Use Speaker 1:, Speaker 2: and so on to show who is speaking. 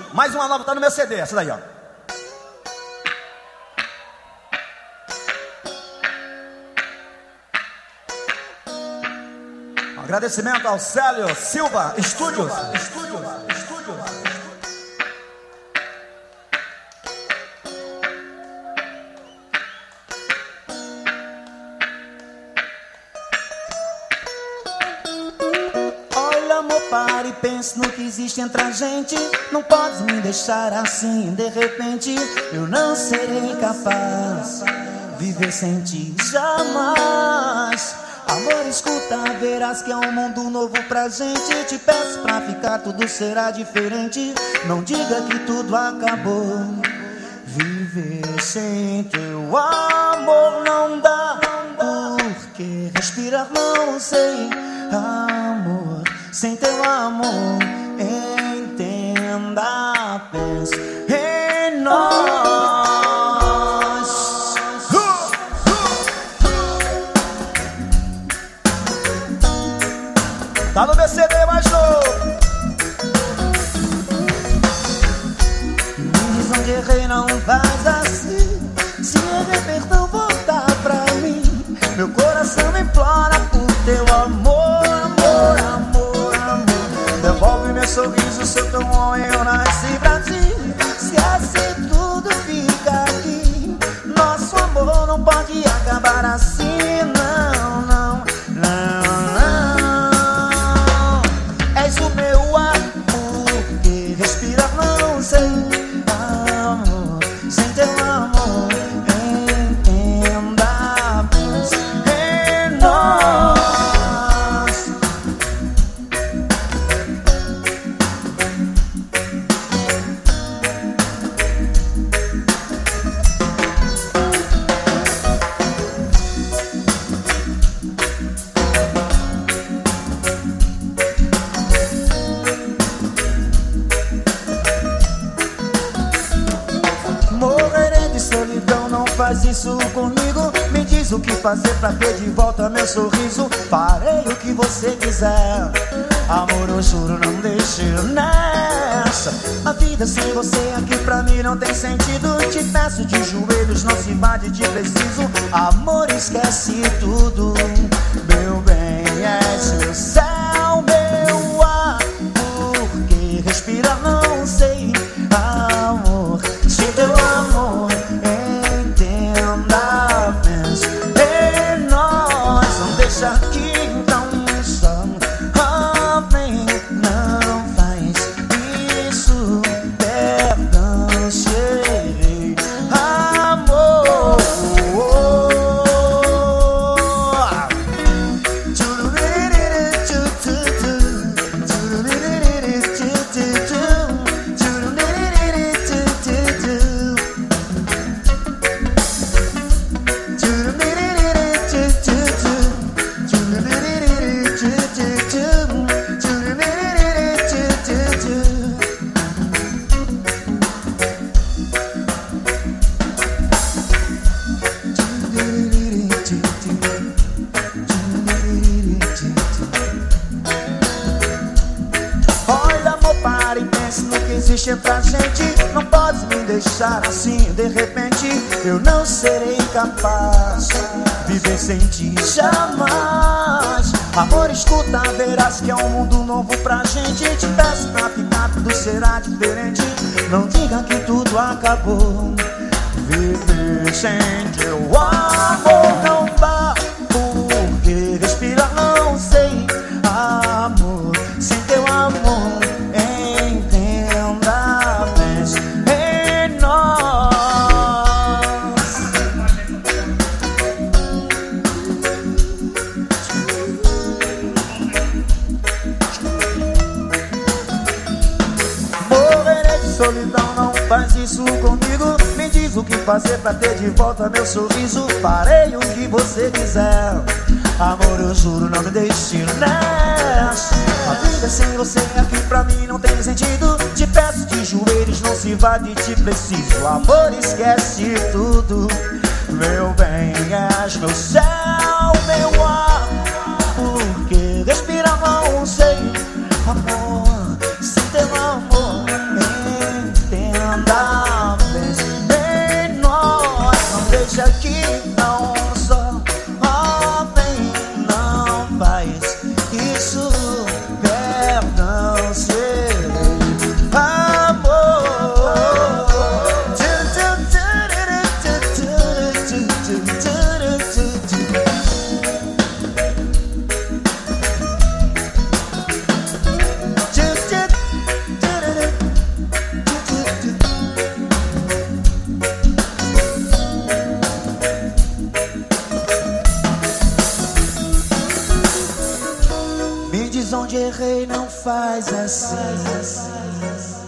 Speaker 1: Mais uma nova, tá no meu CD, essa daí, ó. Agradecimento ao Célio Silva Estúdios.
Speaker 2: Olha, amor, para e pense no que existe entre a gente. Não podes me deixar assim, de repente. Eu não serei capaz de viver sem ti jamais. Amor, escuta, verás que é um mundo novo pra gente. Te peço pra ficar, tudo será diferente. Não diga que tudo acabou. Viver sem teu amor não dá. Porque respirar não sei. Amor, sem teu amor, entenda, pense em nós.
Speaker 1: Tá no meu CD mais novo.
Speaker 2: Me diz onde errei, não faz assim. Se errei, perdão, volta pra mim. Meu coração implora por teu amor, amor, amor, amor. Devolve meu sorriso, sou tão homem, eu nasci pra ti. Se assim tudo fica aqui, nosso amor não pode acabar assim, não, não, não, não. És o meu ar, porque respirar não sei. Amor, sem teu amor, entenda, pense em nós. Morrerei de solidão, não faz isso comigo. Me diz o que fazer pra ter de volta meu sorriso. Farei o que você quiser. Amor, eu juro, não deixe nessa. A vida sem você aqui pra mim não tem sentido. Te peço de joelhos, não se invade, te preciso. Amor, esquece tudo. Meu bem, és meu céu, meu ar. Porque respirar não sei. Amor, sem teu amor, entenda, pense em nós. Não deixa aqui então só. Amém, não faz isso. Perdão, serei amor. Olha, amor, para e pense no que existe entre a gente. Não podes me deixar assim, de repente. Eu não serei capaz de viver sem ti jamais. Amor, escuta, verás que é um mundo novo pra gente. Te peço pra ficar, tudo será diferente. Não diga que tudo acabou. Viver sem teu amor não dá. Porque respirar não sei. Amor, sem teu amor, entenda, pense em nós. Morrerei de solidão, não faz isso comigo. Me diz o que fazer pra ter de volta meu sorriso. Farei o que você quiser. Amor, eu juro, não me deixe nessa. A vida sem você aqui pra mim não tem sentido. Te peço de joelhos, não se invade, te preciso. Amor, esquece tudo. Meu bem, és meu céu, meu ar. Porque respirar não sei. Amor, sem teu amor, isso, perdão, serei amor. Me diz onde errei, não faz assim.